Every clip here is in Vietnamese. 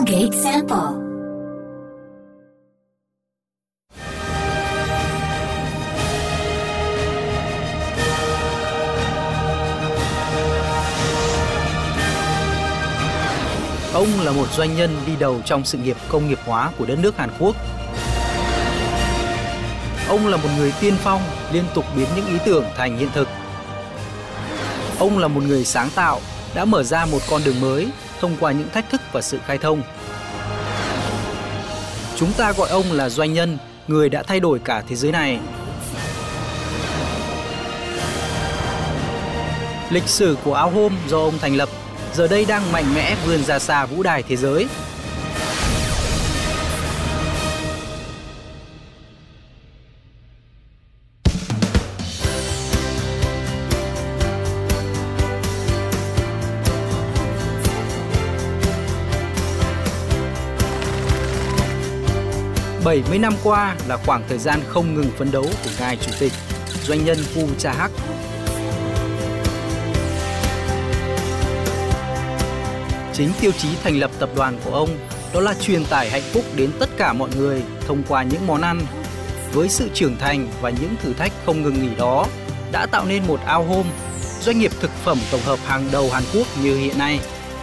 Colgate Sample. Ông là một doanh nhân đi đầu trong sự nghiệp công nghiệp hóa của đất nước Hàn Quốc. Ông là một người tiên phong, liên tục biến những ý tưởng thành hiện thực. Ông là một người sáng tạo, đã mở ra một con đường mới thông qua những thách thức và sự khai thông. Chúng ta gọi ông là doanh nhân, người đã thay đổi cả thế giới này. Lịch sử của áo hôm do ông thành lập giờ đây đang mạnh mẽ vươn ra xa vũ đài thế giới. Bảy mươi năm qua là khoảng thời gian không ngừng phấn đấu của ngài chủ tịch, doanh nhân Woo Cha-hak. Chính tiêu chí thành lập tập đoàn của ông đó là truyền tải hạnh phúc đến tất cả mọi người thông qua những món ăn. Với sự trưởng thành và những thử thách không ngừng nghỉ đó đã tạo nên một ao home, doanh nghiệp thực phẩm tổng hợp hàng đầu Hàn Quốc như hiện nay.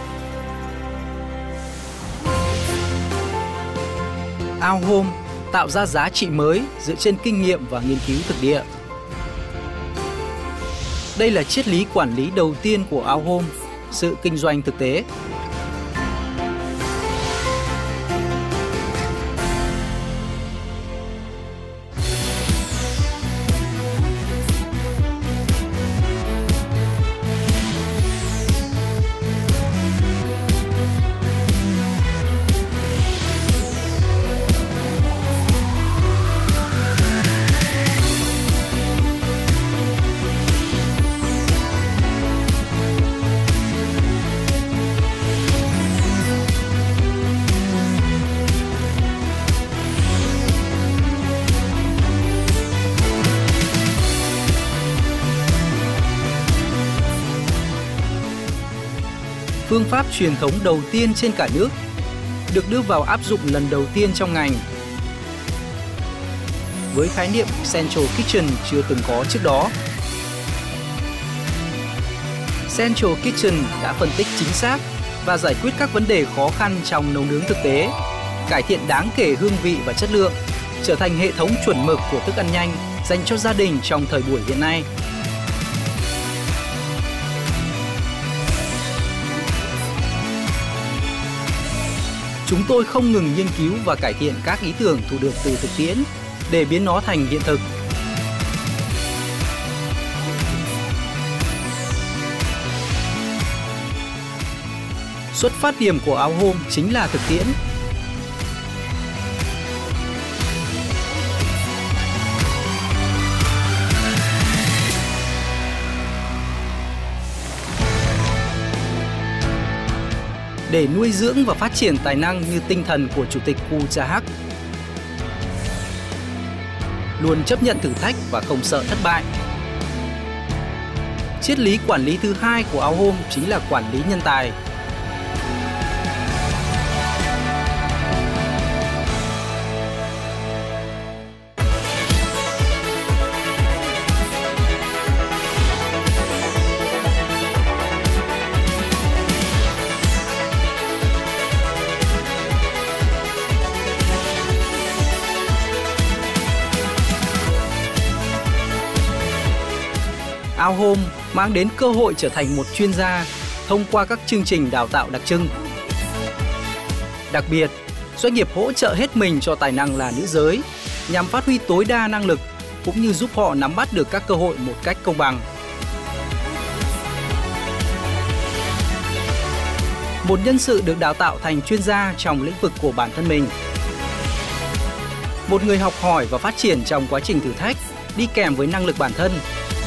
Ao home tạo ra giá trị mới dựa trên kinh nghiệm và nghiên cứu thực địa. Đây là triết lý quản lý đầu tiên của ao home, sự kinh doanh thực tế. Phương pháp truyền thống đầu tiên trên cả nước được đưa vào áp dụng lần đầu tiên trong ngành. Với khái niệm Central Kitchen chưa từng có trước đó. Central Kitchen đã phân tích chính xác và giải quyết các vấn đề khó khăn trong nấu nướng thực tế, cải thiện đáng kể hương vị và chất lượng, trở thành hệ thống chuẩn mực của thức ăn nhanh dành cho gia đình trong thời buổi hiện nay. Chúng tôi không ngừng nghiên cứu và cải thiện các ý tưởng thu được từ thực tiễn để biến nó thành hiện thực. Xuất phát điểm của áo home chính là thực tiễn. Để nuôi dưỡng và phát triển tài năng như tinh thần của Chủ tịch Woo Cha-hak. Luôn chấp nhận thử thách và không sợ thất bại. Triết lý quản lý thứ hai của áo home chính là quản lý nhân tài. Ao home mang đến cơ hội trở thành một chuyên gia thông qua các chương trình đào tạo đặc trưng. Đặc biệt, doanh nghiệp hỗ trợ hết mình cho tài năng là nữ giới nhằm phát huy tối đa năng lực cũng như giúp họ nắm bắt được các cơ hội một cách công bằng. Một nhân sự được đào tạo thành chuyên gia trong lĩnh vực của bản thân mình. Một người học hỏi và phát triển trong quá trình thử thách đi kèm với năng lực bản thân.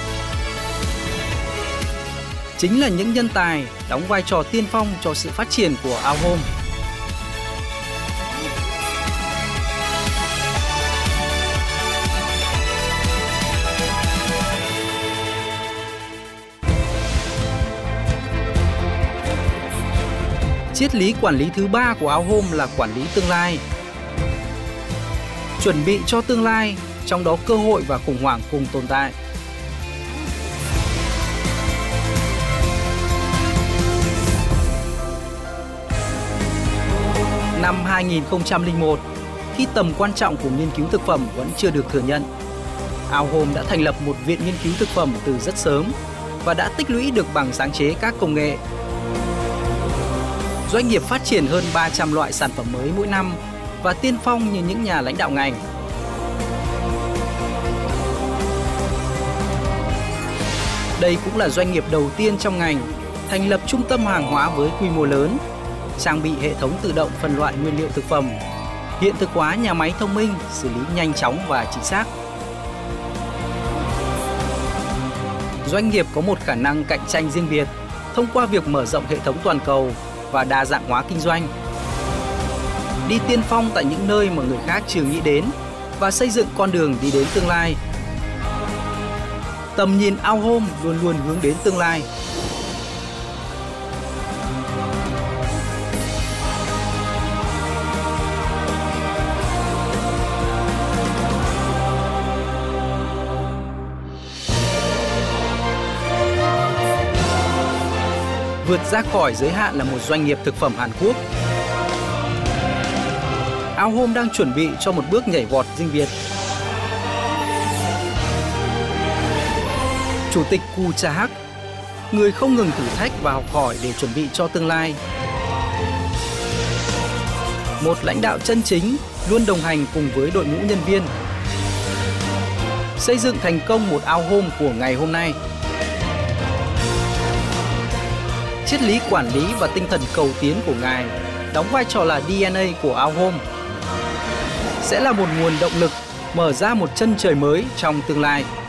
Chính là những nhân tài đóng vai trò tiên phong cho sự phát triển của ao home. Triết lý quản lý thứ 3 của Our Home là quản lý tương lai. Chuẩn bị cho tương lai, trong đó cơ hội và khủng hoảng cùng tồn tại. Năm 2001, khi tầm quan trọng của nghiên cứu thực phẩm vẫn chưa được thừa nhận, Our Home đã thành lập một viện nghiên cứu thực phẩm từ rất sớm và đã tích lũy được bằng sáng chế các công nghệ. Doanh nghiệp phát triển hơn 300 loại sản phẩm mới mỗi năm và tiên phong như những nhà lãnh đạo ngành. Đây cũng là doanh nghiệp đầu tiên trong ngành thành lập trung tâm hàng hóa với quy mô lớn, trang bị hệ thống tự động phân loại nguyên liệu thực phẩm, hiện thực hóa nhà máy thông minh, xử lý nhanh chóng và chính xác. Doanh nghiệp có một khả năng cạnh tranh riêng biệt thông qua việc mở rộng hệ thống toàn cầu và đa dạng hóa kinh doanh. Đi tiên phong tại những nơi mà người khác chưa nghĩ đến và xây dựng con đường đi đến tương lai. Tầm nhìn Our Home luôn luôn hướng đến tương lai. Vượt ra khỏi giới hạn là một doanh nghiệp thực phẩm Hàn Quốc. Our Home đang chuẩn bị cho một bước nhảy vọt riêng biệt. Chủ tịch Koo Cha-hak, người không ngừng thử thách và học hỏi để chuẩn bị cho tương lai. Một lãnh đạo chân chính, luôn đồng hành cùng với đội ngũ nhân viên. Xây dựng thành công một Our Home của ngày hôm nay. Triết lý quản lý và tinh thần cầu tiến của Ngài đóng vai trò là DNA của Our Home. Sẽ là một nguồn động lực mở ra một chân trời mới trong tương lai.